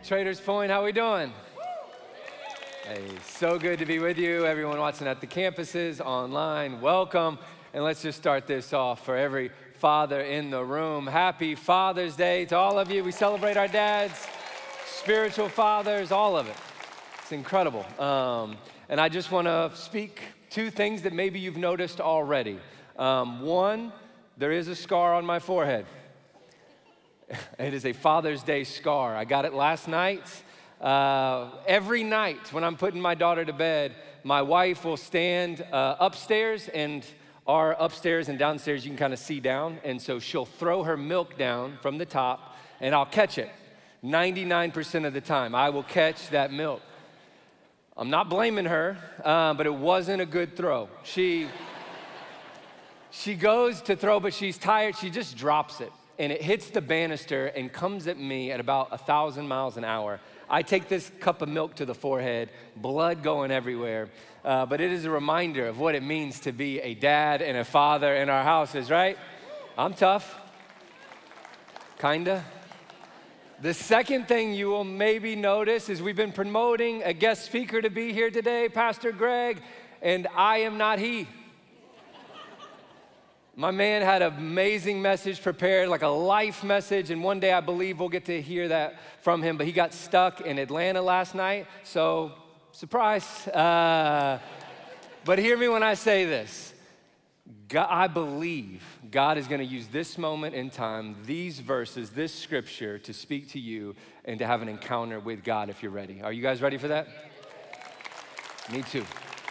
Traders Point, how we doing? Hey, so good to be with you. Everyone watching at the campuses, online, welcome. And let's just start this off for every father in the room. Happy Father's Day to all of you. We celebrate our dads, spiritual fathers, all of it. It's incredible. And I just want to speak two things that maybe you've noticed already. One, there is a scar on my forehead. It is a Father's Day scar. I got it last night. Every night when I'm putting my daughter to bed, my wife will stand upstairs, and our upstairs and downstairs you can kind of see down, and so she'll throw her milk down from the top, and I'll catch it. 99% of the time, I will catch that milk. I'm not blaming her, but it wasn't a good throw. She goes to throw, but she's tired. She just drops it. And it hits the banister and comes at me at about 1,000 miles an hour. I take this cup of milk to the forehead, blood going everywhere. But it is a reminder of what it means to be a dad and a father in our houses, right? I'm tough, kinda. The second thing you will maybe notice is we've been promoting a guest speaker to be here today, Pastor Greg, and I am not he. My man had an amazing message prepared, like a life message, and one day I believe we'll get to hear that from him, but he got stuck in Atlanta last night, so surprise. But hear me when I say this. I believe God is gonna use this moment in time, these verses, this scripture to speak to you and to have an encounter with God if you're ready. Are you guys ready for that? Me too.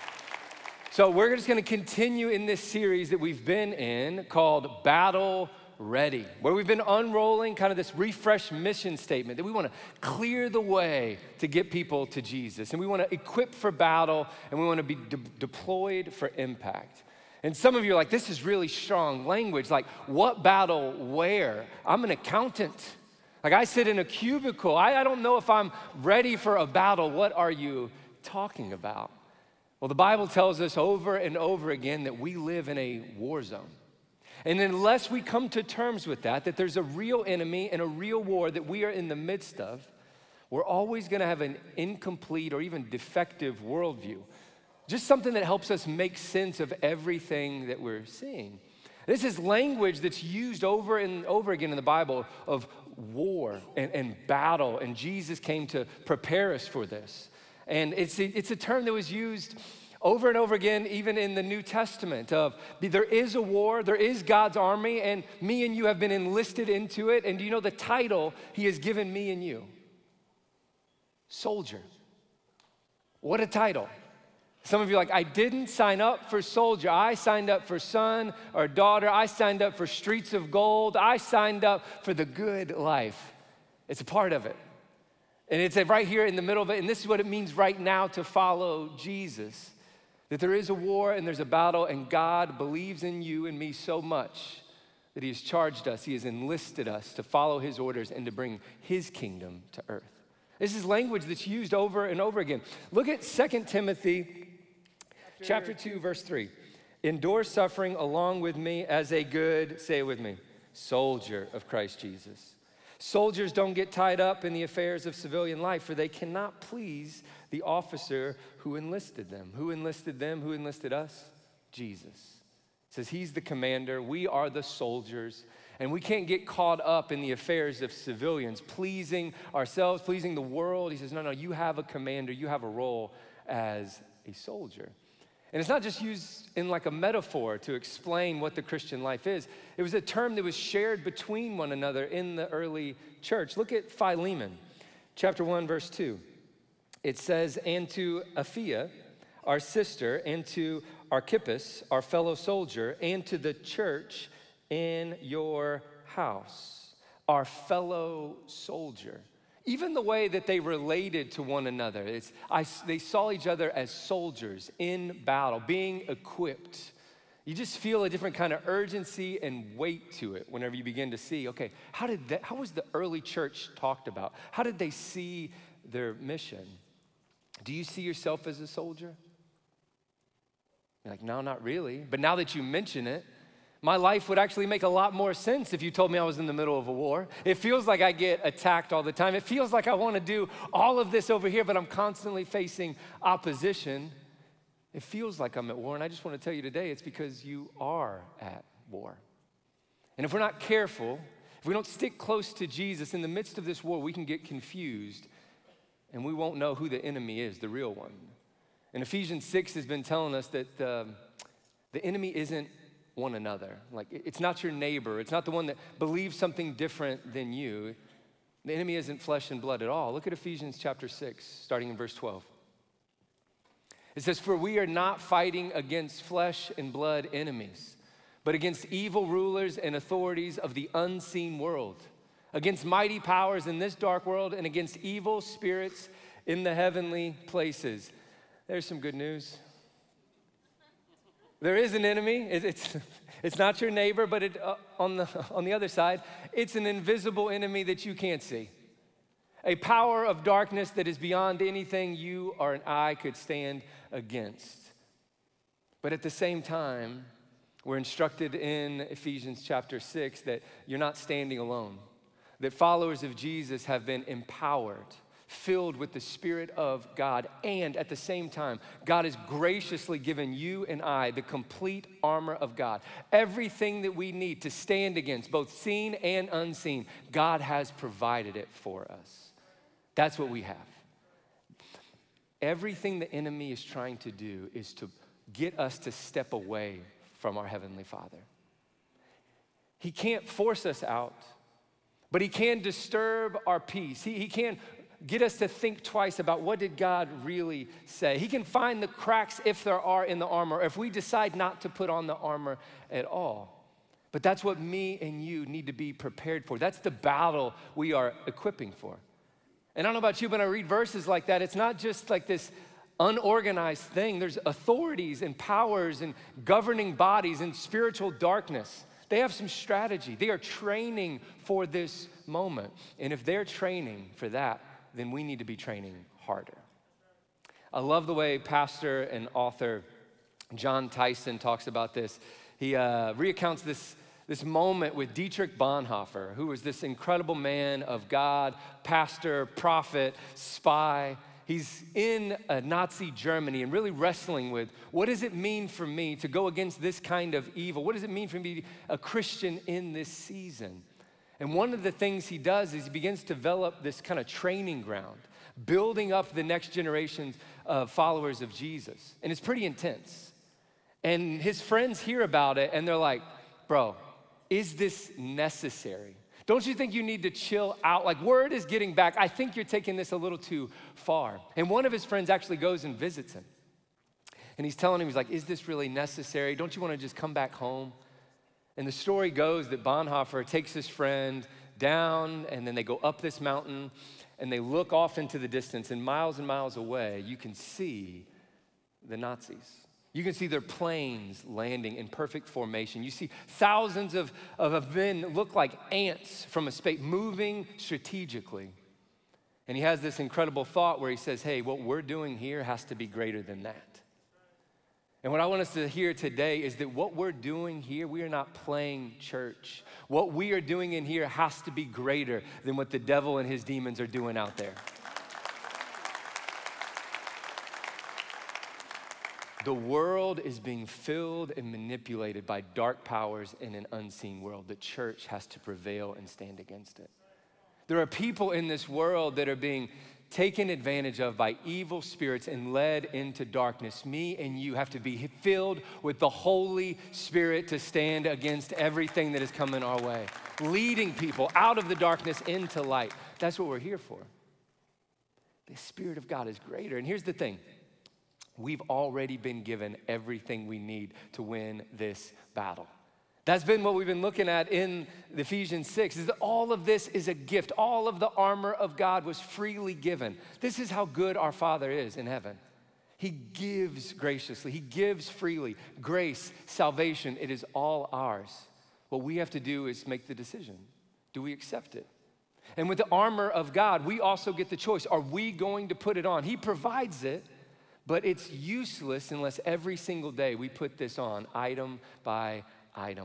So we're just gonna continue in this series that we've been in called Battle Ready, where we've been unrolling kind of this refresh mission statement that we wanna clear the way to get people to Jesus. And we wanna equip for battle, and we wanna be deployed for impact. And some of you are like, this is really strong language. Like, what battle where? I'm an accountant. Like, I sit in a cubicle. I don't know if I'm ready for a battle. What are you talking about? Well, the Bible tells us over and over again that we live in a war zone. And unless we come to terms with that there's a real enemy and a real war that we are in the midst of, we're always gonna have an incomplete or even defective worldview. Just something that helps us make sense of everything that we're seeing. This is language that's used over and over again in the Bible of war and battle, and Jesus came to prepare us for this. And it's a term that was used over and over again, even in the New Testament, of there is a war, there is God's army, and me and you have been enlisted into it. And do you know the title he has given me and you? Soldier. What a title. Some of you are like, I didn't sign up for soldier. I signed up for son or daughter. I signed up for streets of gold. I signed up for the good life. It's a part of it. And it's right here in the middle of it, and this is what it means right now to follow Jesus. That there is a war and there's a battle, and God believes in you and me so much that he has charged us, he has enlisted us to follow his orders and to bring his kingdom to earth. This is language that's used over and over again. Look at 2 Timothy chapter 2, verse 3. Endure suffering along with me as a good, say it with me, soldier of Christ Jesus. Soldiers don't get tied up in the affairs of civilian life, for they cannot please the officer who enlisted them. Who enlisted them? Who enlisted us? Jesus. It says he's the commander, we are the soldiers, and we can't get caught up in the affairs of civilians, pleasing ourselves, pleasing the world. He says, no, you have a commander, you have a role as a soldier. And it's not just used in like a metaphor to explain what the Christian life is. It was a term that was shared between one another in the early church. Look at Philemon, chapter 1, verse 2. It says, and to Apphia, our sister, and to Archippus, our fellow soldier, and to the church in your house, our fellow soldier. Even the way that they related to one another, they saw each other as soldiers in battle, being equipped. You just feel a different kind of urgency and weight to it whenever you begin to see, okay, how was the early church talked about? How did they see their mission? Do you see yourself as a soldier? You're like, no, not really. But now that you mention it, My life would actually make a lot more sense if you told me I was in the middle of a war. It feels like I get attacked all the time. It feels like I want to do all of this over here, but I'm constantly facing opposition. It feels like I'm at war, and I just want to tell you today, it's because you are at war. And if we're not careful, if we don't stick close to Jesus in the midst of this war, we can get confused, and we won't know who the enemy is, the real one. And Ephesians 6 has been telling us that the enemy isn't one another. Like, it's not your neighbor. It's not the one that believes something different than you. The enemy isn't flesh and blood at all. Look at Ephesians chapter 6, starting in verse 12. It says, "For we are not fighting against flesh and blood enemies, but against evil rulers and authorities of the unseen world, against mighty powers in this dark world, and against evil spirits in the heavenly places." There's some good news. There is an enemy. It's not your neighbor, but on the other side, it's an invisible enemy that you can't see. A power of darkness that is beyond anything you or an eye could stand against. But at the same time, we're instructed in Ephesians chapter 6 that you're not standing alone, that followers of Jesus have been empowered, filled with the Spirit of God, and at the same time, God has graciously given you and I the complete armor of God. Everything that we need to stand against, both seen and unseen, God has provided it for us. That's what we have. Everything the enemy is trying to do is to get us to step away from our Heavenly Father. He can't force us out, but he can disturb our peace. He can get us to think twice about what did God really say. He can find the cracks if there are in the armor, if we decide not to put on the armor at all. But that's what me and you need to be prepared for. That's the battle we are equipping for. And I don't know about you, but when I read verses like that, it's not just like this unorganized thing. There's authorities and powers and governing bodies and spiritual darkness. They have some strategy. They are training for this moment. And if they're training for that, then we need to be training harder. I love the way pastor and author John Tyson talks about this. He recounts this moment with Dietrich Bonhoeffer, who was this incredible man of God, pastor, prophet, spy. He's in Nazi Germany and really wrestling with, what does it mean for me to go against this kind of evil? What does it mean for me to be a Christian in this season? And one of the things he does is he begins to develop this kind of training ground, building up the next generations of followers of Jesus. And it's pretty intense. And his friends hear about it and they're like, bro, is this necessary? Don't you think you need to chill out? Like, word is getting back. I think you're taking this a little too far. And one of his friends actually goes and visits him. And he's telling him, he's like, is this really necessary? Don't you want to just come back home? And the story goes that Bonhoeffer takes his friend down, and then they go up this mountain, and they look off into the distance, and miles away, you can see the Nazis. You can see their planes landing in perfect formation. You see thousands of men look like ants from a space, moving strategically. And he has this incredible thought where he says, hey, what we're doing here has to be greater than that. And what I want us to hear today is that what we're doing here, we are not playing church. What we are doing in here has to be greater than what the devil and his demons are doing out there. The world is being filled and manipulated by dark powers in an unseen world. The church has to prevail and stand against it. There are people in this world that are being taken advantage of by evil spirits and led into darkness. Me and you have to be filled with the Holy Spirit to stand against everything that is coming our way, leading people out of the darkness into light. That's what we're here for. The Spirit of God is greater. And here's the thing. We've already been given everything we need to win this battle. That's been what we've been looking at in Ephesians 6, is that all of this is a gift. All of the armor of God was freely given. This is how good our Father is in heaven. He gives graciously. He gives freely. Grace, salvation, it is all ours. What we have to do is make the decision. Do we accept it? And with the armor of God, we also get the choice. Are we going to put it on? He provides it, but it's useless unless every single day we put this on, item by item,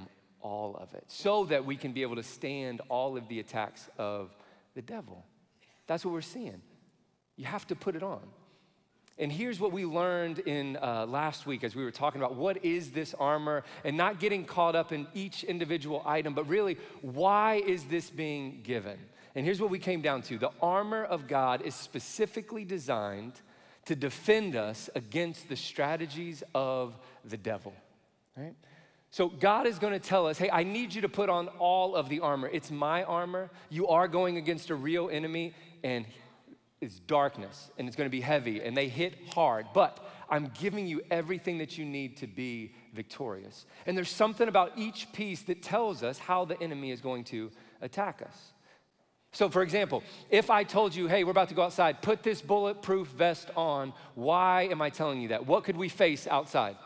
all of it so that we can be able to stand all of the attacks of the devil. That's what we're seeing. You have to put it on. And here's what we learned in last week as we were talking about what is this armor and not getting caught up in each individual item, but really, why is this being given? And here's what we came down to. The armor of God is specifically designed to defend us against the strategies of the devil, right? So God is gonna tell us, hey, I need you to put on all of the armor. It's my armor. You are going against a real enemy, and it's darkness, and it's gonna be heavy, and they hit hard, but I'm giving you everything that you need to be victorious. And there's something about each piece that tells us how the enemy is going to attack us. So for example, if I told you, hey, we're about to go outside, put this bulletproof vest on, why am I telling you that? What could we face outside?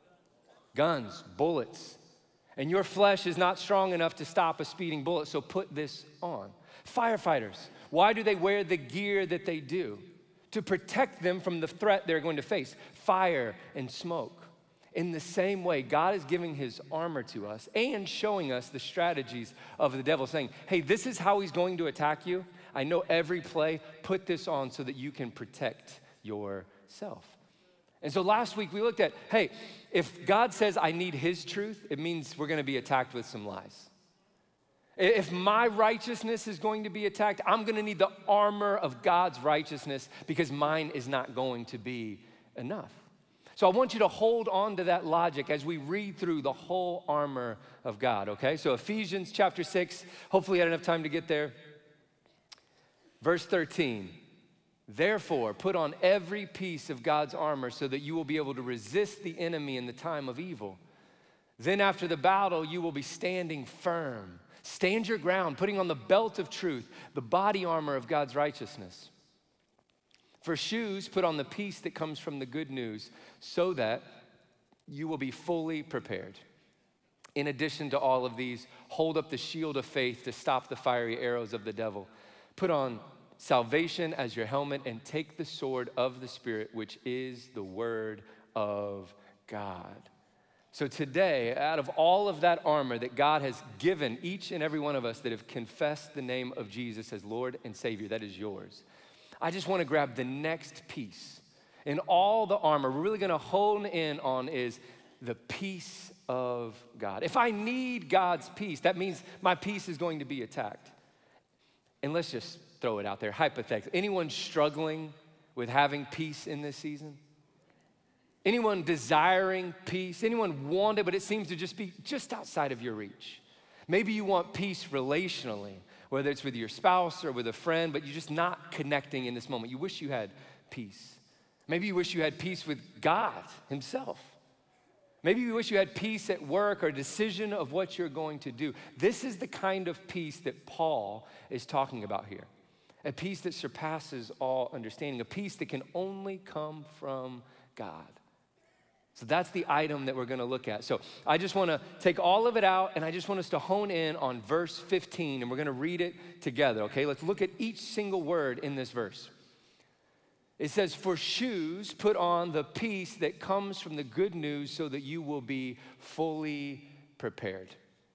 Guns, bullets. And your flesh is not strong enough to stop a speeding bullet, so put this on. Firefighters, why do they wear the gear that they do? To protect them from the threat they're going to face, fire and smoke. In the same way, God is giving his armor to us and showing us the strategies of the devil, saying, hey, this is how he's going to attack you. I know every play, put this on so that you can protect yourself. And so last week we looked at, hey, if God says I need his truth, it means we're gonna be attacked with some lies. If my righteousness is going to be attacked, I'm gonna need the armor of God's righteousness because mine is not going to be enough. So I want you to hold on to that logic as we read through the whole armor of God, okay? So Ephesians chapter 6, hopefully you had enough time to get there. Verse 13, therefore put on every piece of God's armor so that you will be able to resist the enemy in the time of evil. Then after the battle, you will be standing firm. Stand your ground, putting on the belt of truth, the body armor of God's righteousness. For shoes, put on the peace that comes from the good news so that you will be fully prepared. In addition to all of these, hold up the shield of faith to stop the fiery arrows of the devil. Put on salvation as your helmet and take the sword of the Spirit, which is the word of God. So today, out of all of that armor that God has given each and every one of us that have confessed the name of Jesus as Lord and Savior, that is yours. I just want to grab the next piece. In all the armor, we're really going to hone in on is the peace of God. If I need God's peace, that means my peace is going to be attacked. And let's just throw it out there, hypothetically. Anyone struggling with having peace in this season? Anyone desiring peace? Anyone want it, but it seems to just be just outside of your reach? Maybe you want peace relationally, whether it's with your spouse or with a friend, but you're just not connecting in this moment. You wish you had peace. Maybe you wish you had peace with God himself. Maybe you wish you had peace at work or a decision of what you're going to do. This is the kind of peace that Paul is talking about here. A peace that surpasses all understanding, a peace that can only come from God. So that's the item that we're gonna look at. So I just wanna take all of it out and I just want us to hone in on verse 15 and we're gonna read it together, okay? Let's look at each single word in this verse. It says, for shoes, put on the peace that comes from the good news so that you will be fully prepared.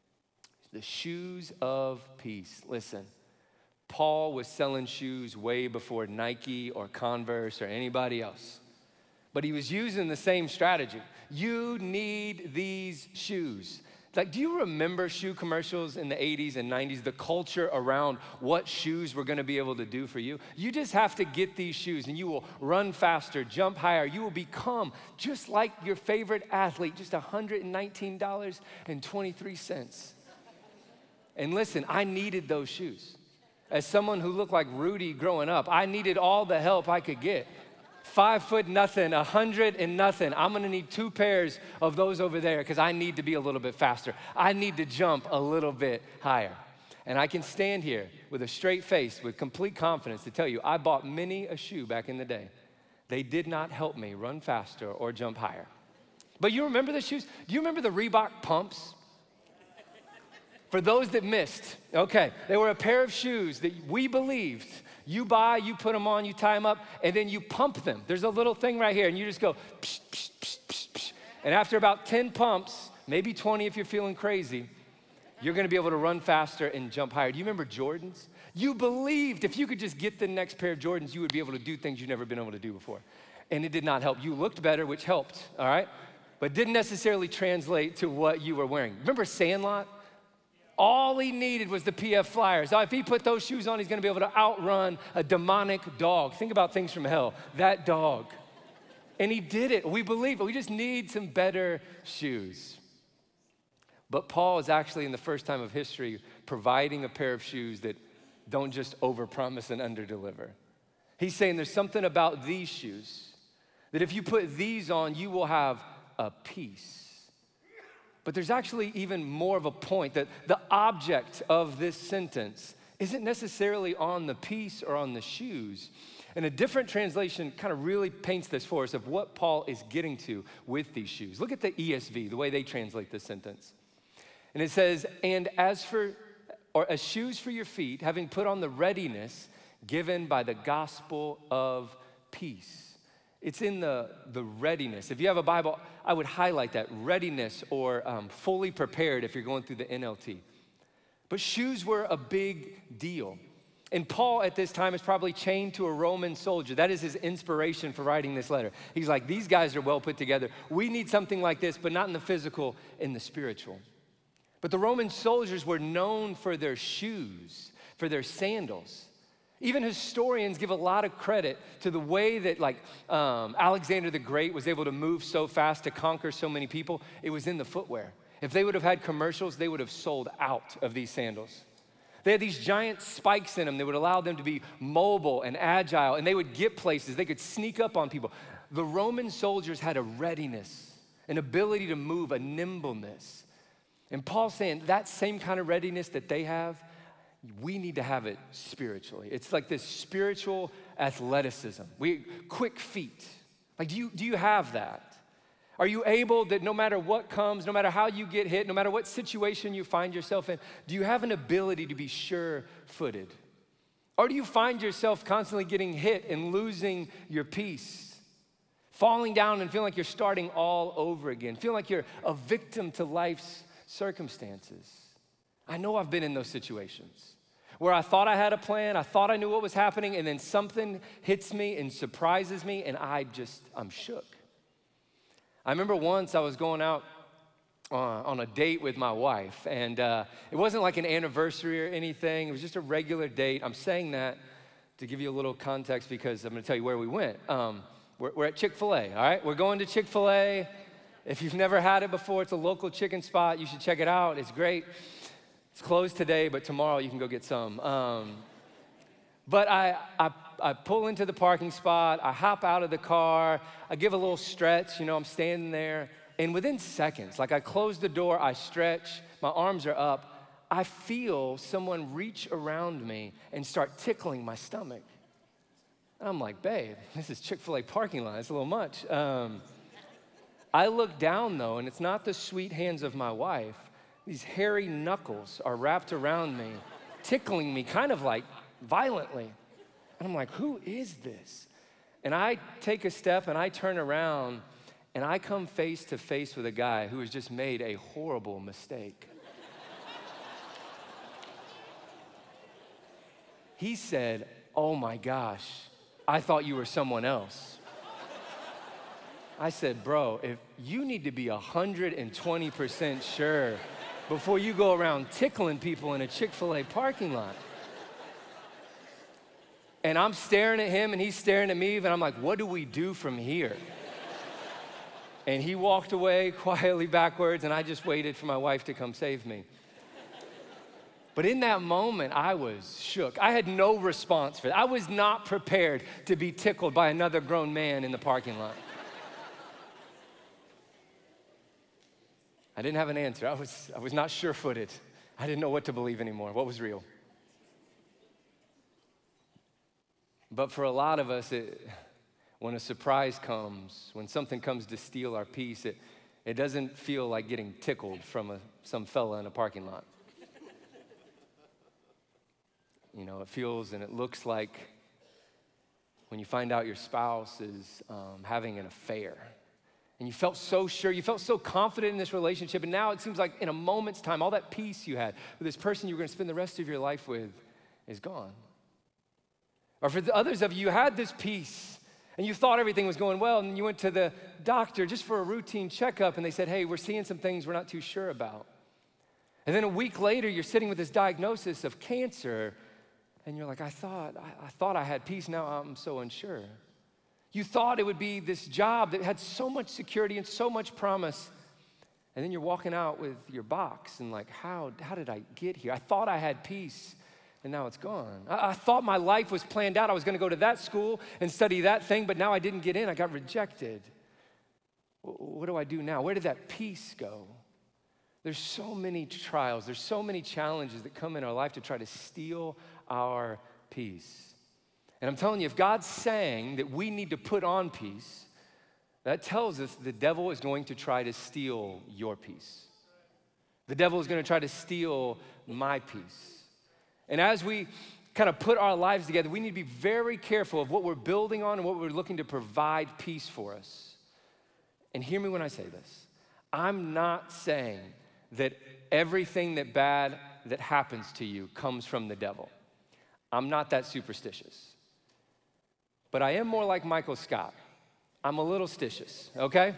The shoes of peace. Listen, Paul was selling shoes way before Nike or Converse or anybody else. But he was using the same strategy. You need these shoes. Like, do you remember shoe commercials in the 80s and 90s, the culture around what shoes were gonna be able to do for you? You just have to get these shoes and you will run faster, jump higher. You will become just like your favorite athlete, just $119.23. And listen, I needed those shoes. As someone who looked like Rudy growing up, I needed all the help I could get. 5 foot nothing, 100 and nothing. I'm gonna need 2 pairs of those over there because I need to be a little bit faster. I need to jump a little bit higher. And I can stand here with a straight face, with complete confidence to tell you, I bought many a shoe back in the day. They did not help me run faster or jump higher. But you remember the shoes? Do you remember the Reebok pumps? For those that missed, okay, they were a pair of shoes that we believed you buy, you put them on, you tie them up, and then you pump them. There's a little thing right here, and you just go, psh, psh, psh, psh, psh. And after about 10 pumps, maybe 20 if you're feeling crazy, You're gonna be able to run faster and jump higher. Do you remember Jordans? You believed if you could just get the next pair of Jordans, you would be able to do things you've never been able to do before. And it did not help. You looked better, which helped, all right? But didn't necessarily translate to what you were wearing. Remember Sandlot? All he needed was the PF Flyers. If he put those shoes on, he's gonna be able to outrun a demonic dog. Think about things from hell, that dog. And he did it, we believe it. We just need some better shoes. But Paul is actually, in the first time of history, providing a pair of shoes that don't just overpromise and underdeliver. He's saying there's something about these shoes that if you put these on, you will have a peace. But there's actually even more of a point that the object of this sentence isn't necessarily on the piece or on the shoes. And a different translation kind of really paints this for us of what Paul is getting to with these shoes. Look at the ESV, the way they translate this sentence. And it says, and as shoes for your feet, having put on the readiness given by the gospel of peace. It's in the readiness. If you have a Bible, I would highlight that, readiness, or fully prepared if you're going through the NLT. But shoes were a big deal. And Paul at this time is probably chained to a Roman soldier. That is his inspiration for writing this letter. He's like, these guys are well put together. We need something like this, but not in the physical, in the spiritual. But the Roman soldiers were known for their shoes, for their sandals. Even historians give a lot of credit to the way that Alexander the Great was able to move so fast to conquer so many people. It was in the footwear. If they would have had commercials, they would have sold out of these sandals. They had these giant spikes in them that would allow them to be mobile and agile, and they would get places. They could sneak up on people. The Roman soldiers had a readiness, an ability to move, a nimbleness. And Paul's saying that same kind of readiness that they have, we need to have it spiritually. It's like this spiritual athleticism. Quick feet. Like, do you have that? Are you able that no matter what comes, no matter how you get hit, no matter what situation you find yourself in, do you have an ability to be sure-footed? Or do you find yourself constantly getting hit and losing your peace? Falling down and feeling like you're starting all over again, feeling like you're a victim to life's circumstances. I know I've been in those situations where I thought I had a plan, I thought I knew what was happening, and then something hits me and surprises me, and I'm shook. I remember once I was going out on a date with my wife, and it wasn't like an anniversary or anything, it was just a regular date. I'm saying that to give you a little context because I'm gonna tell you where we went. We're at Chick-fil-A, all right? We're going to Chick-fil-A. If you've never had it before, it's a local chicken spot. You should check it out. It's great. It's closed today, but tomorrow you can go get some. But I pull into the parking spot. I hop out of the car. I give a little stretch. I'm standing there. And within seconds, like I close the door, I stretch, my arms are up. I feel someone reach around me and start tickling my stomach. I'm like, babe, this is Chick-fil-A parking lot. It's a little much. I look down, though, and it's not the sweet hands of my wife. These hairy knuckles are wrapped around me, tickling me kind of like violently. And I'm like, who is this? And I take a step, and I turn around, and I come face to face with a guy who has just made a horrible mistake. He said, oh my gosh, I thought you were someone else. I said, bro, if you need to be 120% sure before you go around tickling people in a Chick-fil-A parking lot. And I'm staring at him and he's staring at me, and I'm like, what do we do from here? And he walked away quietly backwards, and I just waited for my wife to come save me. But in that moment, I was shook. I had no response for that. I was not prepared to be tickled by another grown man in the parking lot. I didn't have an answer. I was not sure-footed. I didn't know what to believe anymore, what was real. But for a lot of us, when a surprise comes, when something comes to steal our peace, it doesn't feel like getting tickled from some fella in a parking lot. It feels and it looks like when you find out your spouse is having an affair, And you felt so sure, you felt so confident in this relationship, and now it seems like in a moment's time, all that peace you had with this person you were gonna spend the rest of your life with is gone. Or for the others of you, you had this peace, and you thought everything was going well, and you went to the doctor just for a routine checkup, and they said, hey, we're seeing some things we're not too sure about. And then a week later, you're sitting with this diagnosis of cancer, and you're like, I thought I had peace, now I'm so unsure. You thought it would be this job that had so much security and so much promise, and then you're walking out with your box and like, how did I get here? I thought I had peace, and now it's gone. I thought my life was planned out. I was gonna go to that school and study that thing, but now I didn't get in, I got rejected. What do I do now? Where did that peace go? There's so many trials, there's so many challenges that come in our life to try to steal our peace. And I'm telling you, if God's saying that we need to put on peace, that tells us the devil is going to try to steal your peace. The devil is going to try to steal my peace. And as we kind of put our lives together, we need to be very careful of what we're building on and what we're looking to provide peace for us. And hear me when I say this. I'm not saying that everything that bad that happens to you comes from the devil. I'm not that superstitious. But I am more like Michael Scott. I'm a little stitious, okay?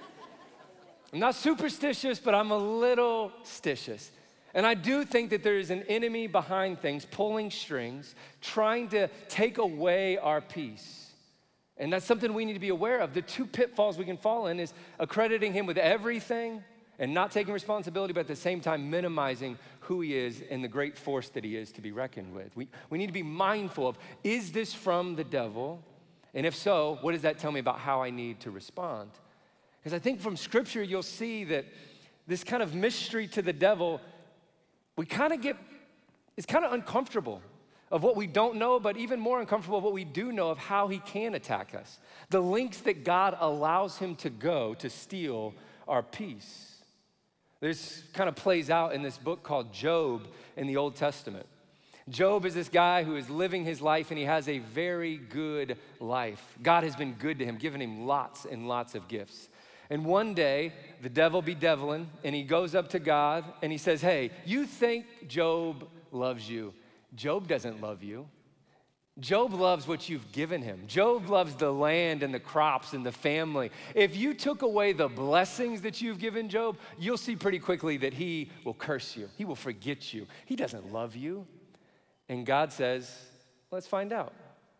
I'm not superstitious, but I'm a little stitious. And I do think that there is an enemy behind things, pulling strings, trying to take away our peace. And that's something we need to be aware of. The two pitfalls we can fall in is accrediting him with everything and not taking responsibility, but at the same time minimizing who he is and the great force that he is to be reckoned with. We need to be mindful of, is this from the devil? And if so, what does that tell me about how I need to respond? Because I think from scripture, you'll see that this kind of mystery to the devil, it's kind of uncomfortable of what we don't know, but even more uncomfortable of what we do know of how he can attack us. The lengths that God allows him to go to steal our peace. This kind of plays out in this book called Job in the Old Testament. Job is this guy who is living his life, and he has a very good life. God has been good to him, giving him lots and lots of gifts. And one day, the devil be deviling, and he goes up to God, and he says, hey, you think Job loves you. Job doesn't love you. Job loves what you've given him. Job loves the land and the crops and the family. If you took away the blessings that you've given Job, you'll see pretty quickly that he will curse you. He will forget you. He doesn't love you. And God says, let's find out.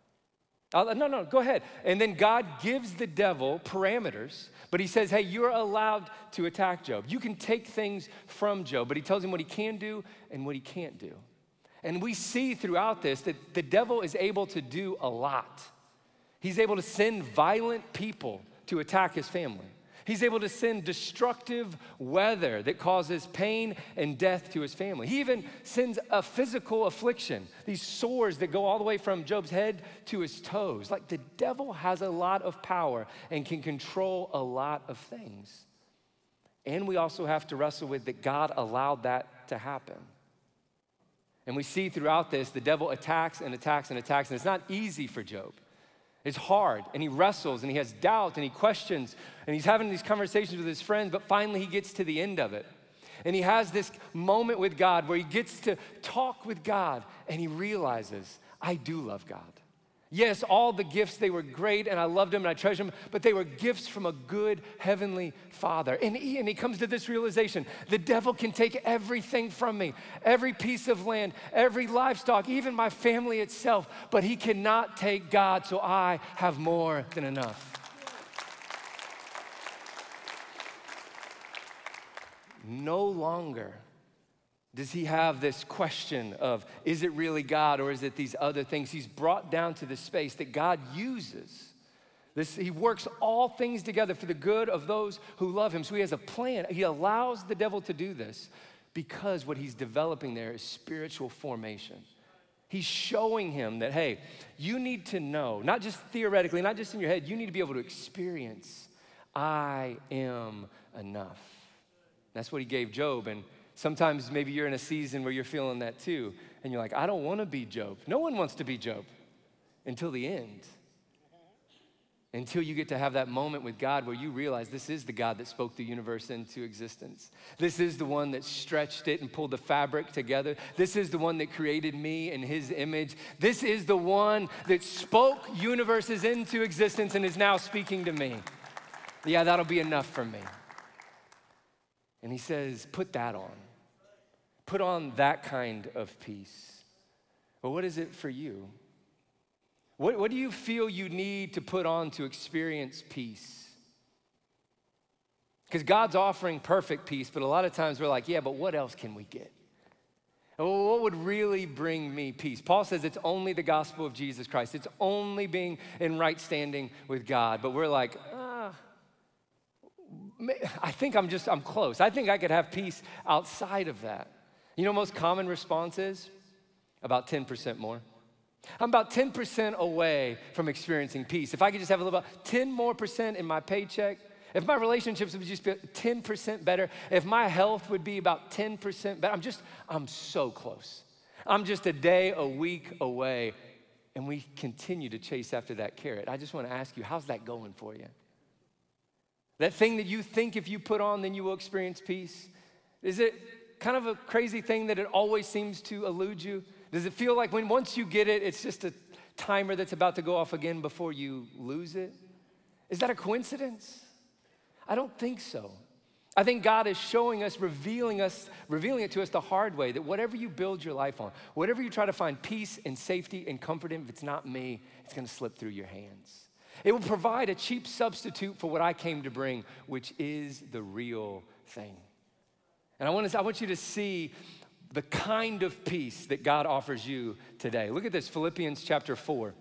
No, go ahead. And then God gives the devil parameters, but he says, hey, you're allowed to attack Job. You can take things from Job, but he tells him what he can do and what he can't do. And we see throughout this that the devil is able to do a lot. He's able to send violent people to attack his family. He's able to send destructive weather that causes pain and death to his family. He even sends a physical affliction, these sores that go all the way from Job's head to his toes. Like the devil has a lot of power and can control a lot of things. And we also have to wrestle with that God allowed that to happen. And we see throughout this, the devil attacks and attacks and attacks, and it's not easy for Job. It's hard, and he wrestles, and he has doubt, and he questions, and he's having these conversations with his friends, but finally he gets to the end of it. And he has this moment with God where he gets to talk with God, and he realizes, I do love God. Yes, all the gifts, they were great, and I loved them, and I treasured them, but they were gifts from a good heavenly Father. And he comes to this realization, the devil can take everything from me, every piece of land, every livestock, even my family itself, but he cannot take God, so I have more than enough. No longer does he have this question of, is it really God or is it these other things? He's brought down to the space that God uses. He works all things together for the good of those who love him. So he has a plan. He allows the devil to do this because what he's developing there is spiritual formation. He's showing him that, hey, you need to know, not just theoretically, not just in your head, you need to be able to experience, I am enough. That's what he gave Job. And sometimes maybe you're in a season where you're feeling that too, and you're like, I don't want to be Job. No one wants to be Job until the end. until you get to have that moment with God where you realize this is the God that spoke the universe into existence. This is the one that stretched it and pulled the fabric together. This is the one that created me in his image. This is the one that spoke universes into existence and is now speaking to me. Yeah, that'll be enough for me. And he says, put that on. Put on that kind of peace. Well, what is it for you? What do you feel you need to put on to experience peace? Because God's offering perfect peace, but a lot of times we're like, yeah, but what else can we get? Well, what would really bring me peace? Paul says it's only the gospel of Jesus Christ. It's only being in right standing with God. But we're like, I think I'm close. I think I could have peace outside of that. You know, most common response is about 10% more. I'm about 10% away from experiencing peace. If I could just have a little about 10% more in my paycheck, if my relationships would just be 10% better, if my health would be about 10% better, I'm so close. I'm just a day, a week away, and we continue to chase after that carrot. I just want to ask you, how's that going for you? That thing that you think if you put on, then you will experience peace? Is it kind of a crazy thing that it always seems to elude you? Does it feel like once you get it, it's just a timer that's about to go off again before you lose it? Is that a coincidence? I don't think so. I think God is showing us, revealing it to us the hard way, that whatever you build your life on, whatever you try to find peace and safety and comfort in, if it's not me, it's gonna slip through your hands. It will provide a cheap substitute for what I came to bring, which is the real thing. And I want you to see the kind of peace that God offers you today. Look at this, Philippians chapter 4,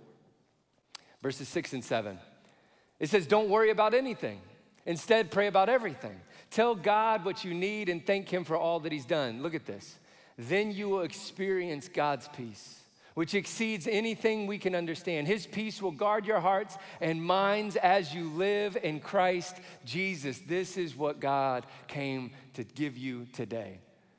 verses 6 and 7. It says, don't worry about anything. Instead, pray about everything. Tell God what you need and thank him for all that he's done. Look at this. Then you will experience God's peace, which exceeds anything we can understand. His peace will guard your hearts and minds as you live in Christ Jesus. This is what God came to give you today.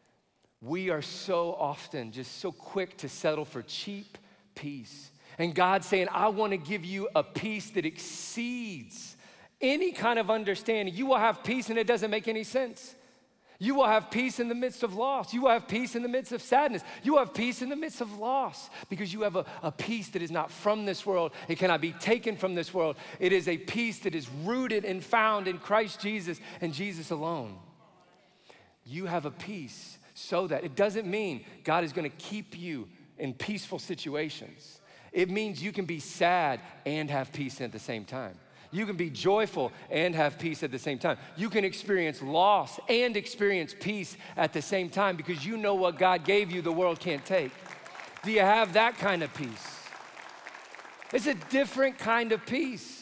We are so often just so quick to settle for cheap peace. And God's saying, I want to give you a peace that exceeds any kind of understanding. You will have peace and it doesn't make any sense. You will have peace in the midst of loss. You will have peace in the midst of sadness. You will have peace in the midst of loss because you have a peace that is not from this world. It cannot be taken from this world. It is a peace that is rooted and found in Christ Jesus and Jesus alone. You have a peace so that it doesn't mean God is going to keep you in peaceful situations. It means you can be sad and have peace at the same time. You can be joyful and have peace at the same time. You can experience loss and experience peace at the same time because you know what God gave you the world can't take. Do you have that kind of peace? It's a different kind of peace.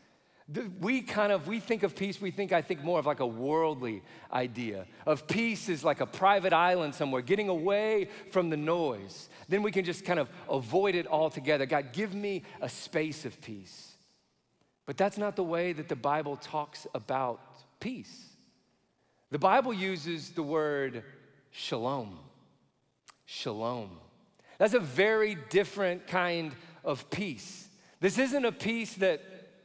We think of peace, I think more of like a worldly idea. Of peace is like a private island somewhere, getting away from the noise. Then we can just kind of avoid it altogether. God, give me a space of peace. But that's not the way that the Bible talks about peace. The Bible uses the word shalom. Shalom. That's a very different kind of peace. This isn't a peace that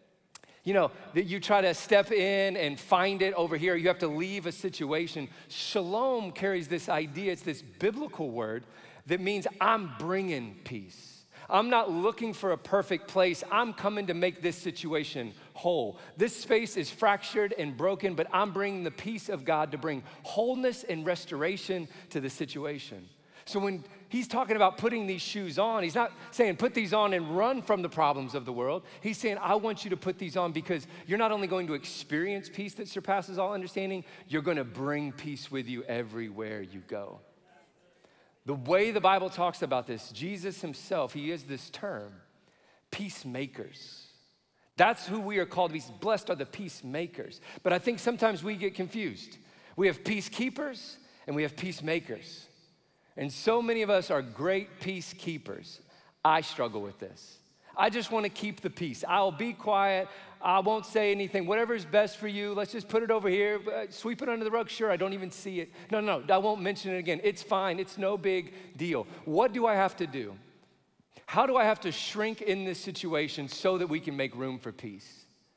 you try to step in and find it over here. You have to leave a situation. Shalom carries this idea. It's this biblical word that means I'm bringing peace. I'm not looking for a perfect place. I'm coming to make this situation whole. This space is fractured and broken, but I'm bringing the peace of God to bring wholeness and restoration to the situation. So when he's talking about putting these shoes on, he's not saying put these on and run from the problems of the world. He's saying I want you to put these on because you're not only going to experience peace that surpasses all understanding, you're going to bring peace with you everywhere you go. The way the Bible talks about this, Jesus himself, he used this term, peacemakers. That's who we are called to be. Blessed are the peacemakers. But I think sometimes we get confused. We have peacekeepers and we have peacemakers. And so many of us are great peacekeepers. I struggle with this. I just want to keep the peace. I'll be quiet. I won't say anything. Whatever is best for you, let's just put it over here. Sweep it under the rug. Sure, I don't even see it. No, I won't mention it again. It's fine. It's no big deal. What do I have to do? How do I have to shrink in this situation so that we can make room for peace?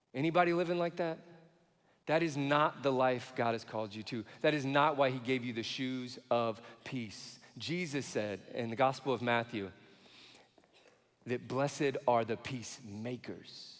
Anybody living like that? That is not the life God has called you to. That is not why he gave you the shoes of peace. Jesus said in the Gospel of Matthew that blessed are the peacemakers.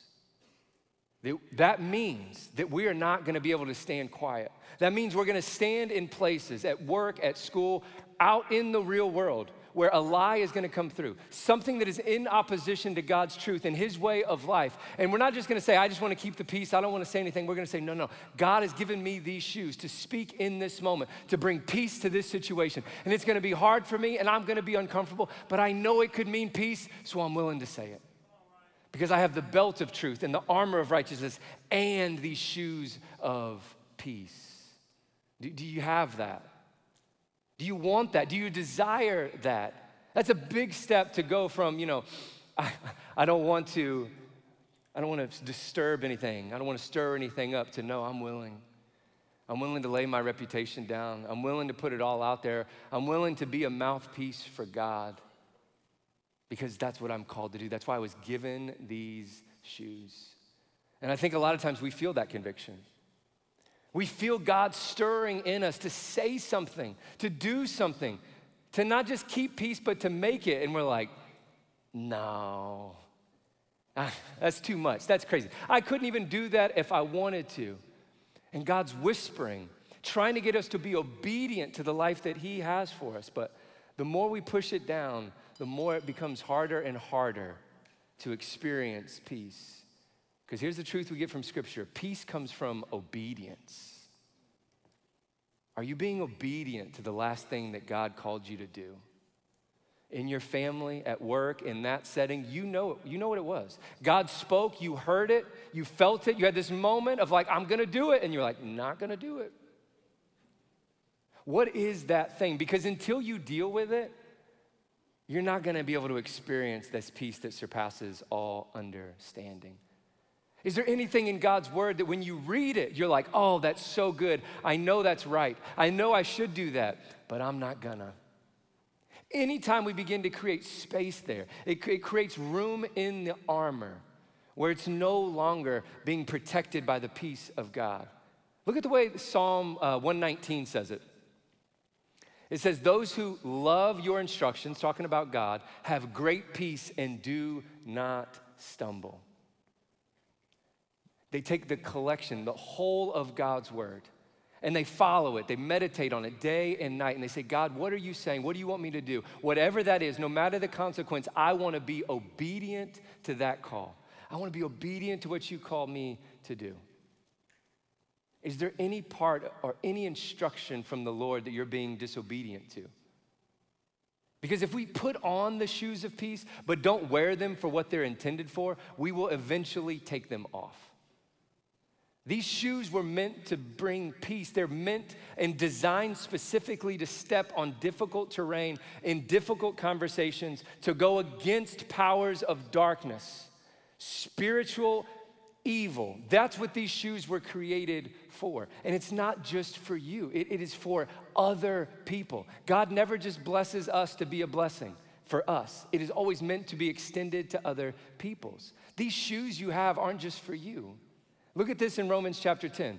That means that we are not gonna be able to stand quiet. That means we're gonna stand in places, at work, at school, out in the real world, where a lie is gonna come through, something that is in opposition to God's truth and his way of life. And we're not just gonna say, I just wanna keep the peace, I don't wanna say anything. We're gonna say, no, God has given me these shoes to speak in this moment, to bring peace to this situation. And it's gonna be hard for me and I'm gonna be uncomfortable, but I know it could mean peace, so I'm willing to say it. Because I have the belt of truth and the armor of righteousness and these shoes of peace. Do you have that? Do you want that? Do you desire that? That's a big step to go from, I don't want to disturb anything. I don't want to stir anything up to no, I'm willing. I'm willing to lay my reputation down. I'm willing to put it all out there. I'm willing to be a mouthpiece for God. Because that's what I'm called to do. That's why I was given these shoes. And I think a lot of times we feel that conviction. We feel God stirring in us to say something, to do something, to not just keep peace, but to make it. And we're like, no, that's too much. That's crazy. I couldn't even do that if I wanted to. And God's whispering, trying to get us to be obedient to the life that he has for us. But the more we push it down, the more it becomes harder and harder to experience peace. Because here's the truth we get from Scripture. Peace comes from obedience. Are you being obedient to the last thing that God called you to do? In your family, at work, in that setting, you know what it was. God spoke, you heard it, you felt it, you had this moment of like, I'm gonna do it, and you're like, not gonna do it. What is that thing? Because until you deal with it, you're not gonna be able to experience this peace that surpasses all understanding. Is there anything in God's word that when you read it, you're like, oh, that's so good. I know that's right. I know I should do that, but I'm not gonna. Anytime we begin to create space there, it creates room in the armor where it's no longer being protected by the peace of God. Look at the way Psalm 119 says it. It says, those who love your instructions, talking about God, have great peace and do not stumble. They take the collection, the whole of God's word, and they follow it. They meditate on it day and night, and they say, God, what are you saying? What do you want me to do? Whatever that is, no matter the consequence, I want to be obedient to that call. I want to be obedient to what you call me to do. Is there any part or any instruction from the Lord that you're being disobedient to? Because if we put on the shoes of peace, but don't wear them for what they're intended for, we will eventually take them off. These shoes were meant to bring peace. They're meant and designed specifically to step on difficult terrain, in difficult conversations, to go against powers of darkness, spiritual evil. That's what these shoes were created for. And it's not just for you, it is for other people. God never just blesses us to be a blessing for us. It is always meant to be extended to other peoples. These shoes you have aren't just for you. Look at this in Romans chapter 10.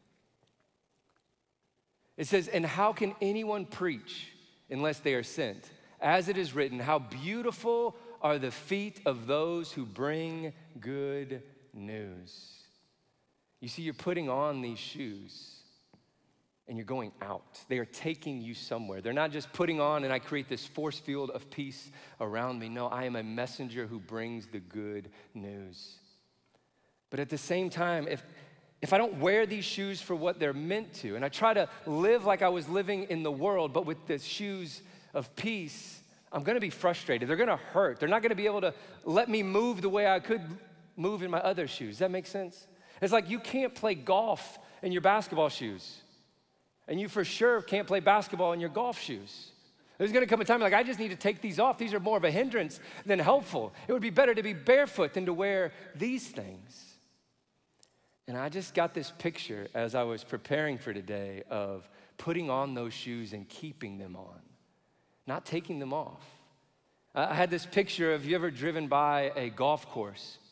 It says, and how can anyone preach unless they are sent? As it is written, how beautiful are the feet of those who bring good news. You see, you're putting on these shoes and you're going out. They are taking you somewhere. They're not just putting on and I create this force field of peace around me. No, I am a messenger who brings the good news. But at the same time, if I don't wear these shoes for what they're meant to, and I try to live like I was living in the world, but with the shoes of peace, I'm gonna be frustrated. They're gonna hurt. They're not gonna be able to let me move the way I could move in my other shoes. Does that make sense? It's like you can't play golf in your basketball shoes. And you for sure can't play basketball in your golf shoes. There's gonna come a time like, I just need to take these off. These are more of a hindrance than helpful. It would be better to be barefoot than to wear these things. And I just got this picture as I was preparing for today of putting on those shoes and keeping them on, not taking them off. I had this picture of, you ever driven by a golf course?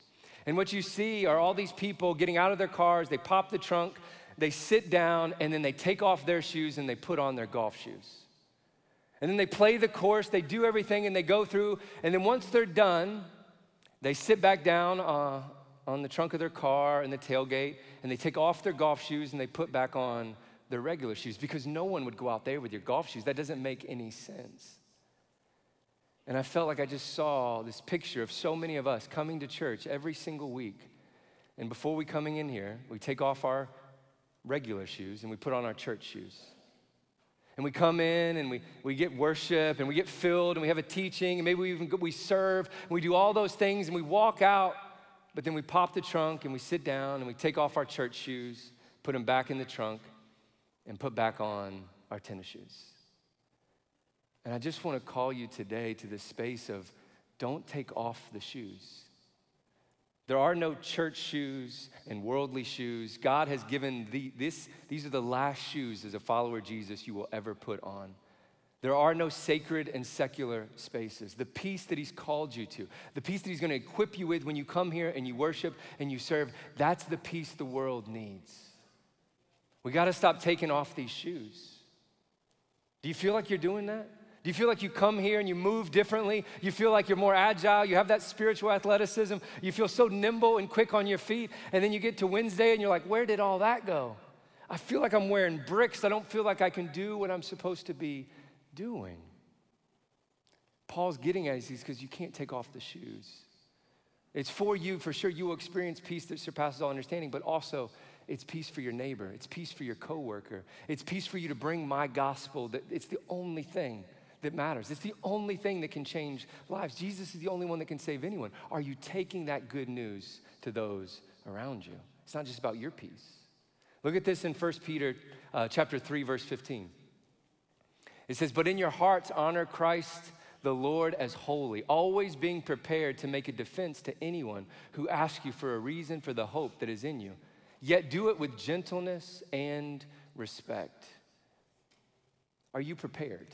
And what you see are all these people getting out of their cars, they pop the trunk, they sit down, and then they take off their shoes and they put on their golf shoes. And then they play the course, they do everything, and they go through, and then once they're done, they sit back down on the trunk of their car and the tailgate, and they take off their golf shoes and they put back on their regular shoes, because no one would go out there with your golf shoes. That doesn't make any sense. And I felt like I just saw this picture of so many of us coming to church every single week. And before we coming in here, we take off our regular shoes and we put on our church shoes. And we come in and we get worship and we get filled and we have a teaching and maybe we serve and we do all those things and we walk out, but then we pop the trunk and we sit down and we take off our church shoes, put them back in the trunk, and put back on our tennis shoes. And I just want to call you today to this space of don't take off the shoes. There are no church shoes and worldly shoes. God has given these are the last shoes as a follower of Jesus you will ever put on. There are no sacred and secular spaces. The peace that he's called you to, the peace that he's going to equip you with when you come here and you worship and you serve, that's the peace the world needs. We got to stop taking off these shoes. Do you feel like you're doing that? Do you feel like you come here and you move differently? You feel like you're more agile, you have that spiritual athleticism, you feel so nimble and quick on your feet, and then you get to Wednesday and you're like, where did all that go? I feel like I'm wearing bricks. I don't feel like I can do what I'm supposed to be doing. Paul's getting at is because you can't take off the shoes. It's for you, for sure, you will experience peace that surpasses all understanding, but also it's peace for your neighbor. It's peace for your coworker. It's peace for you to bring my gospel. That it's the only thing that matters. It's the only thing that can change lives. Jesus is the only one that can save anyone. Are you taking that good news to those around you? It's not just about your peace. Look at this in 1 Peter chapter 3, verse 15. It says, but in your hearts honor Christ the Lord as holy, always being prepared to make a defense to anyone who asks you for a reason for the hope that is in you. Yet do it with gentleness and respect. Are you prepared?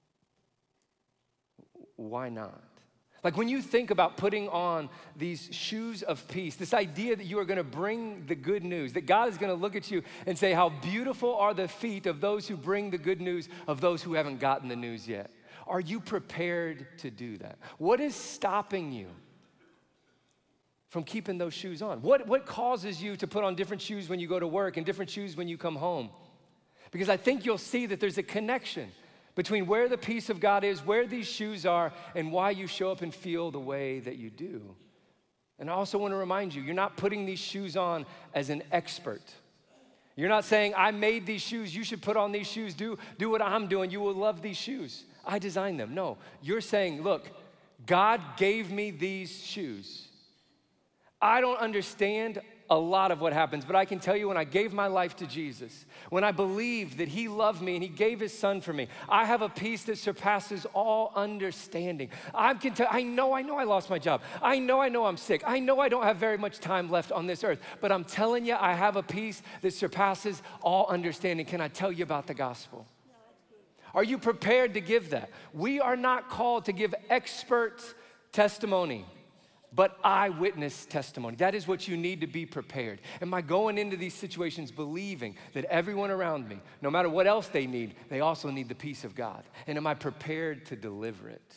Why not? Like when you think about putting on these shoes of peace, this idea that you are going to bring the good news, that God is going to look at you and say, how beautiful are the feet of those who bring the good news of those who haven't gotten the news yet. Are you prepared to do that? What is stopping you from keeping those shoes on? What causes you to put on different shoes when you go to work and different shoes when you come home? Because I think you'll see that there's a connection between where the peace of God is, where these shoes are, and why you show up and feel the way that you do. And I also want to remind you, you're not putting these shoes on as an expert. You're not saying, I made these shoes, you should put on these shoes, do what I'm doing, you will love these shoes. I designed them. No, you're saying, look, God gave me these shoes. I don't understand a lot of what happens, but I can tell you when I gave my life to Jesus, when I believed that he loved me and he gave his son for me, I have a peace that surpasses all understanding. I know I lost my job. I know I'm sick. I know I don't have very much time left on this earth, but I'm telling you, I have a peace that surpasses all understanding. Can I tell you about the gospel? Are you prepared to give that? We are not called to give expert testimony, but eyewitness testimony. That is what you need to be prepared. Am I going into these situations believing that everyone around me, no matter what else they need, they also need the peace of God? And am I prepared to deliver it?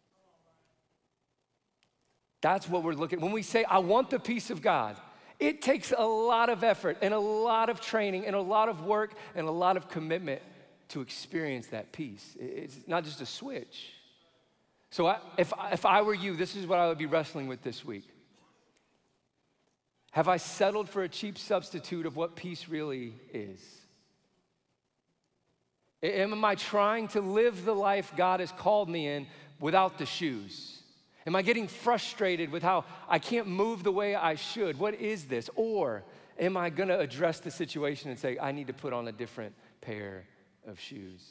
That's what we're looking at. When we say, I want the peace of God, it takes a lot of effort and a lot of training and a lot of work and a lot of commitment to experience that peace. It's not just a switch. So if I were you, this is what I would be wrestling with this week. Have I settled for a cheap substitute of what peace really is? Am I trying to live the life God has called me in without the shoes? Am I getting frustrated with how I can't move the way I should? What is this? Or am I gonna address the situation and say, I need to put on a different pair of shoes?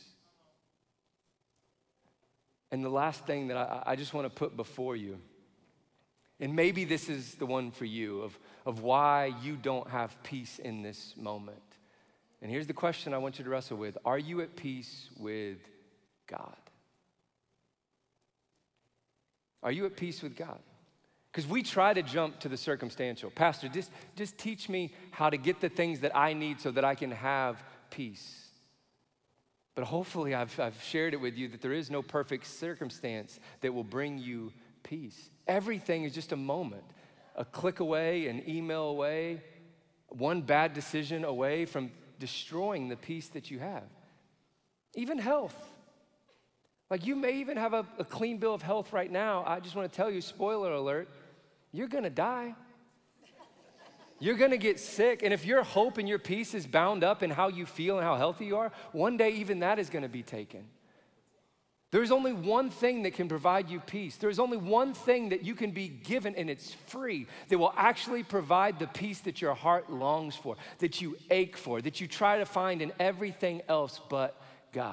And the last thing that I just want to put before you, and maybe this is the one for you, of why you don't have peace in this moment. And here's the question I want you to wrestle with. Are you at peace with God? Are you at peace with God? Because we try to jump to the circumstantial. Pastor, just teach me how to get the things that I need so that I can have peace. But hopefully I've shared it with you that there is no perfect circumstance that will bring you peace. Everything is just a moment, a click away, an email away, one bad decision away from destroying the peace that you have. Even health. Like you may even have a clean bill of health right now. I just want to tell you, spoiler alert, you're gonna die. You're gonna get sick. And if your hope and your peace is bound up in how you feel and how healthy you are, one day even that is gonna be taken. There's only one thing that can provide you peace. There's only one thing that you can be given, and it's free, that will actually provide the peace that your heart longs for, that you ache for, that you try to find in everything else but God.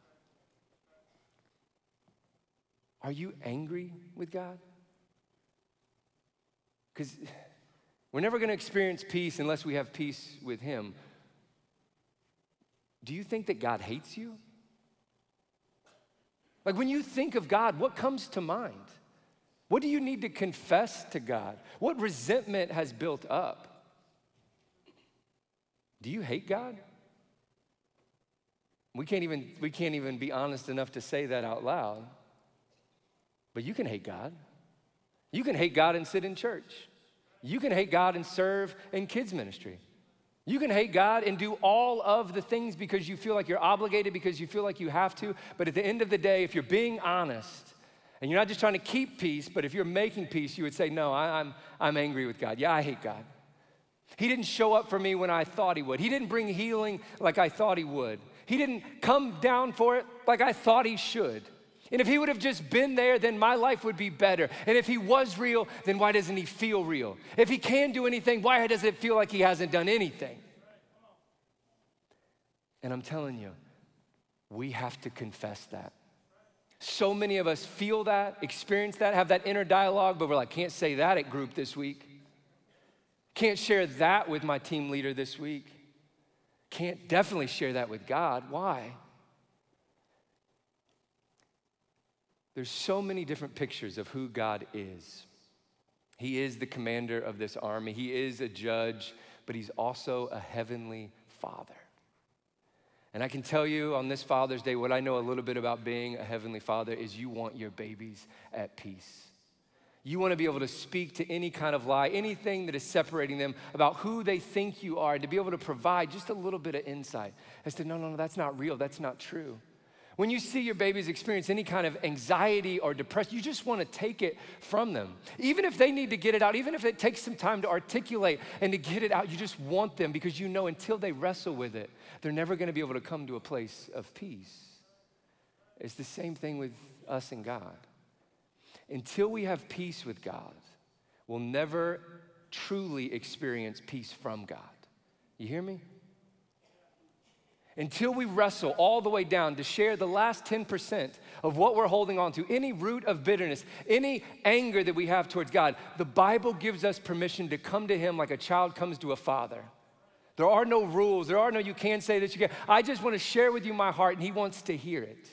Are you angry with God? Because we're never going to experience peace unless we have peace with Him. Do you think that God hates you? Like when you think of God, what comes to mind? What do you need to confess to God? What resentment has built up? Do you hate God? We can't even be honest enough to say that out loud. But you can hate God. You can hate God and sit in church. You can hate God and serve in kids ministry. You can hate God and do all of the things because you feel like you're obligated, because you feel like you have to. But at the end of the day, if you're being honest and you're not just trying to keep peace, but if you're making peace, you would say, no, I'm angry with God. Yeah, I hate God. He didn't show up for me when I thought He would. He didn't bring healing like I thought He would. He didn't come down for it like I thought He should. And if He would have just been there, then my life would be better. And if He was real, then why doesn't He feel real? If He can do anything, why does it feel like He hasn't done anything? And I'm telling you, we have to confess that. So many of us feel that, experience that, have that inner dialogue, but we're like, can't say that at group this week. Can't share that with my team leader this week. Can't definitely share that with God. Why? There's so many different pictures of who God is. He is the commander of this army. He is a judge, but He's also a heavenly Father. And I can tell you on this Father's Day, what I know a little bit about being a heavenly Father is you want your babies at peace. You want to be able to speak to any kind of lie, anything that is separating them about who they think you are, and to be able to provide just a little bit of insight as to, no, that's not real, that's not true. When you see your babies experience any kind of anxiety or depression, you just want to take it from them. Even if they need to get it out, even if it takes some time to articulate and to get it out, you just want them because you know until they wrestle with it, they're never going to be able to come to a place of peace. It's the same thing with us and God. Until we have peace with God, we'll never truly experience peace from God. You hear me? Until we wrestle all the way down to share the last 10% of what we're holding on to, any root of bitterness, any anger that we have towards God, the Bible gives us permission to come to Him like a child comes to a father. There are no rules. There are no you can't say this, you can't. I just want to share with you my heart, and He wants to hear it.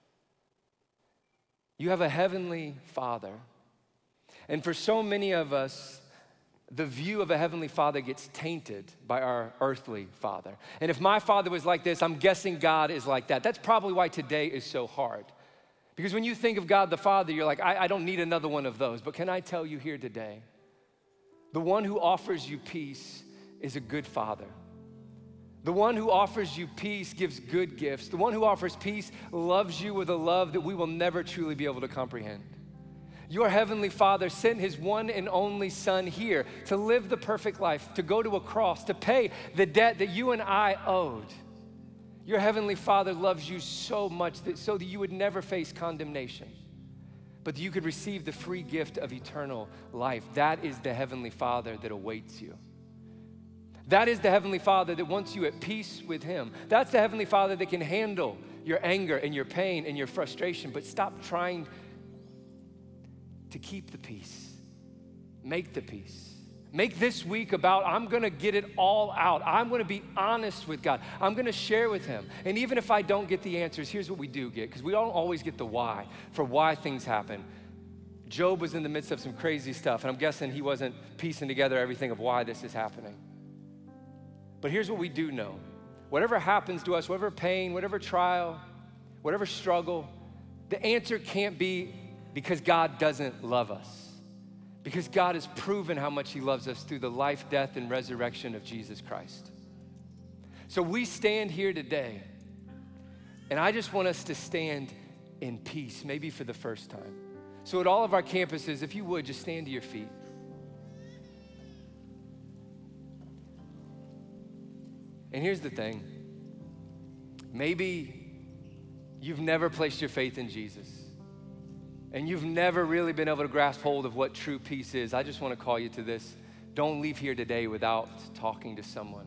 You have a heavenly Father. And for so many of us, the view of a heavenly Father gets tainted by our earthly father. And if my father was like this, I'm guessing God is like that. That's probably why today is so hard. Because when you think of God the Father, you're like, I don't need another one of those. But can I tell you here today, the one who offers you peace is a good Father. The one who offers you peace gives good gifts. The one who offers peace loves you with a love that we will never truly be able to comprehend. Your heavenly Father sent His one and only Son here to live the perfect life, to go to a cross, to pay the debt that you and I owed. Your heavenly Father loves you so much so that you would never face condemnation, but that you could receive the free gift of eternal life. That is the heavenly Father that awaits you. That is the heavenly Father that wants you at peace with Him. That's the heavenly Father that can handle your anger and your pain and your frustration, but stop trying to keep the peace. Make the peace. Make this week about, I'm gonna get it all out. I'm gonna be honest with God. I'm gonna share with Him. And even if I don't get the answers, here's what we do get, because we don't always get the why, for why things happen. Job was in the midst of some crazy stuff, and I'm guessing he wasn't piecing together everything of why this is happening. But here's what we do know. Whatever happens to us, whatever pain, whatever trial, whatever struggle, the answer can't be because God doesn't love us. Because God has proven how much he loves us through the life, death, and resurrection of Jesus Christ. So we stand here today, and I just want us to stand in peace, maybe for the first time. So at all of our campuses, if you would, just stand to your feet. And here's the thing. Maybe you've never placed your faith in Jesus, and you've never really been able to grasp hold of what true peace is. I just want to call you to this. Don't leave here today without talking to someone.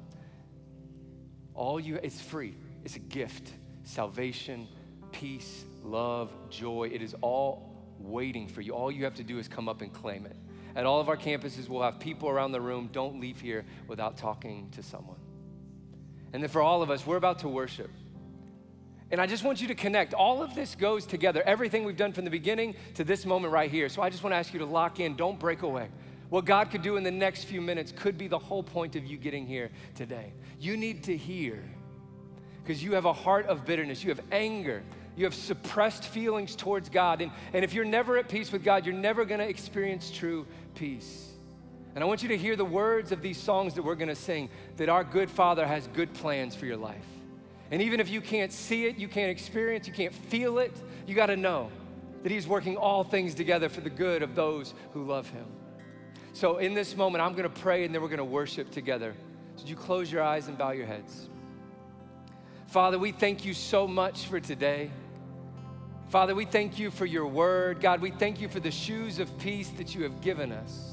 It's free. It's a gift. Salvation, peace, love, joy. It is all waiting for you. All you have to do is come up and claim it. At all of our campuses, we'll have people around the room. Don't leave here without talking to someone. And then for all of us, we're about to worship. And I just want you to connect. All of this goes together. Everything we've done from the beginning to this moment right here. So I just want to ask you to lock in. Don't break away. What God could do in the next few minutes could be the whole point of you getting here today. You need to hear, because you have a heart of bitterness. You have anger. You have suppressed feelings towards God. And if you're never at peace with God, you're never going to experience true peace. And I want you to hear the words of these songs that we're going to sing, that our good Father has good plans for your life. And even if you can't see it, you can't experience, you can't feel it, you got to know that he's working all things together for the good of those who love him. So in this moment, I'm going to pray, and then we're going to worship together. So would you close your eyes and bow your heads? Father, we thank you so much for today. Father, we thank you for your word. God, we thank you for the shoes of peace that you have given us.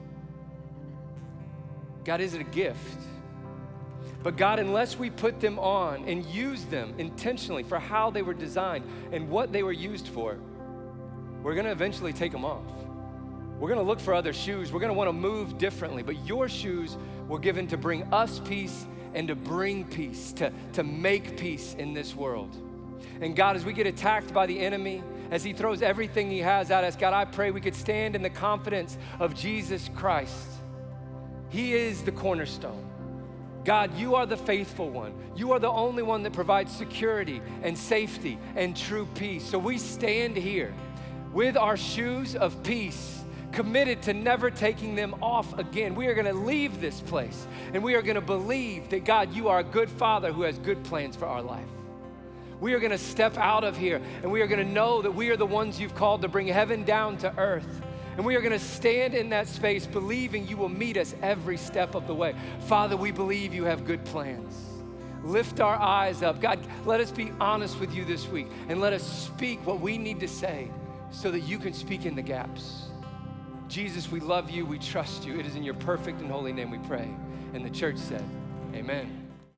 God, is it a gift? But God, unless we put them on and use them intentionally for how they were designed and what they were used for, we're gonna eventually take them off. We're gonna look for other shoes. We're gonna wanna move differently. But your shoes were given to bring us peace and to bring peace, to make peace in this world. And God, as we get attacked by the enemy, as he throws everything he has at us, God, I pray we could stand in the confidence of Jesus Christ. He is the cornerstone. God, you are the faithful one. You are the only one that provides security and safety and true peace. So we stand here with our shoes of peace, committed to never taking them off again. We are gonna leave this place, and we are gonna believe that, God, you are a good Father who has good plans for our life. We are gonna step out of here, and we are gonna know that we are the ones you've called to bring heaven down to earth. And we are gonna stand in that space believing you will meet us every step of the way. Father, we believe you have good plans. Lift our eyes up. God, let us be honest with you this week, and let us speak what we need to say so that you can speak in the gaps. Jesus, we love you, we trust you. It is in your perfect and holy name we pray. And the church said, amen.